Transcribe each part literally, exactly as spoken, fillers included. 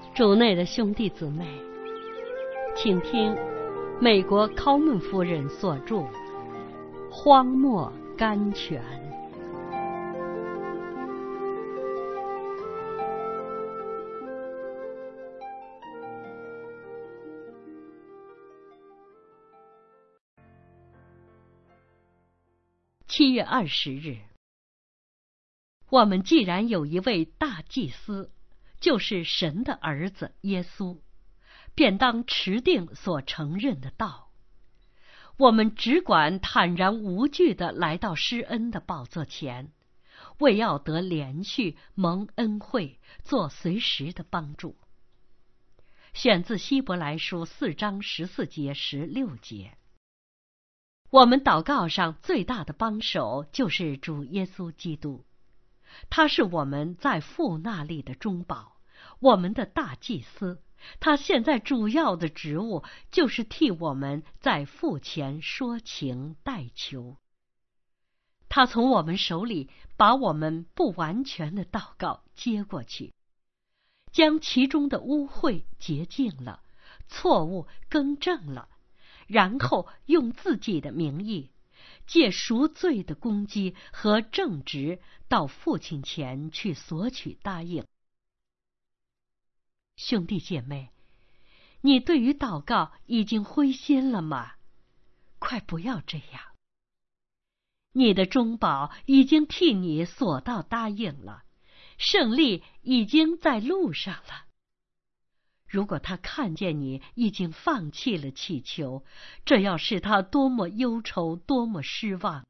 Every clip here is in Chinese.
主内的兄弟姊妹，请听美国考门夫人所著《荒漠甘泉》。七月二十日，我们既然有一位大祭司，就是神的儿子耶稣，便当持定所承认的道。我们只管坦然无惧地来到施恩的宝座前，为要得连续蒙恩惠，做随时的帮助。选自希伯来书四章十四节十六节。我们祷告上最大的帮手就是主耶稣基督，他是我们在父那里的中保，我们的大祭司。他现在主要的职务就是替我们在父前说情代求。他从我们手里把我们不完全的祷告接过去，将其中的污秽洁净了，错误更正了，然后用自己的名义，借赎罪的攻击和正直到父亲前去索取答应。兄弟姐妹，你对于祷告已经灰心了吗？快不要这样。你的中保已经替你索到答应了，胜利已经在路上了。如果他看见你已经放弃了祈求，这要使他多么忧愁，多么失望。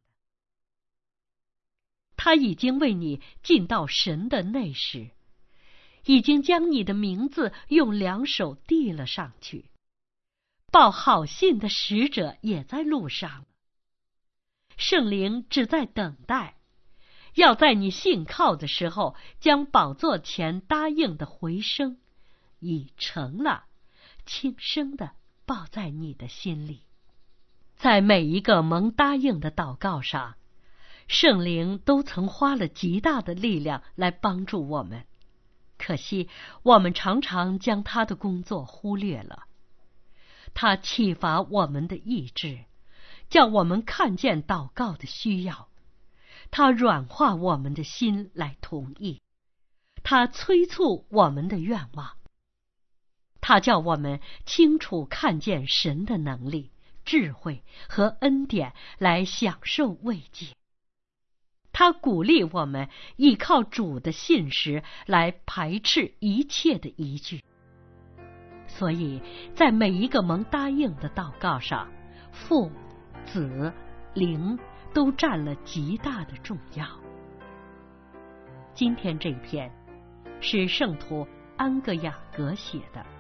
他已经为你进到神的内室，已经将你的名字用两手递了上去，报好信的使者也在路上了。圣灵只在等待，要在你信靠的时候，将宝座前答应的回声已成了，轻声地抱在你的心里。在每一个蒙答应的祷告上，圣灵都曾花了极大的力量来帮助我们，可惜我们常常将他的工作忽略了。他启发我们的意志，叫我们看见祷告的需要，他软化我们的心来同意，他催促我们的愿望，他叫我们清楚看见神的能力、智慧和恩典来享受慰藉。他鼓励我们依靠主的信实来排斥一切的疑惧。所以在每一个蒙答应的祷告上，父、子、灵都占了极大的重要。今天这一篇是圣徒安格雅各写的。